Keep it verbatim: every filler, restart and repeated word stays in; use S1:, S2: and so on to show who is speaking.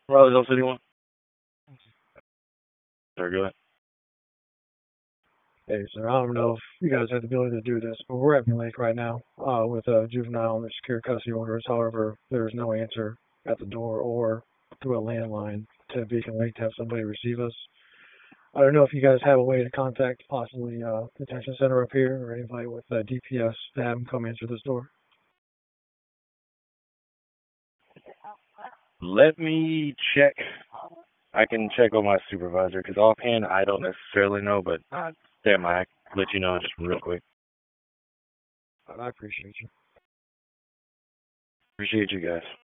S1: Raleigh Hill City one. Sir, go ahead.
S2: Hey, sir, I don't know if you guys have the ability to do this, but we're at Lake right now uh, with a juvenile under secure custody orders. However, there is no answer at the door or through a landline to Beacon Lake to have somebody receive us. I don't know if you guys have a way to contact possibly uh, detention center up here or anybody with uh, D P S to have them come answer this door.
S1: Let me check. I can check on my supervisor because offhand I don't necessarily know, but uh, damn, I let you know just real quick.
S2: I appreciate you.
S1: Appreciate you guys.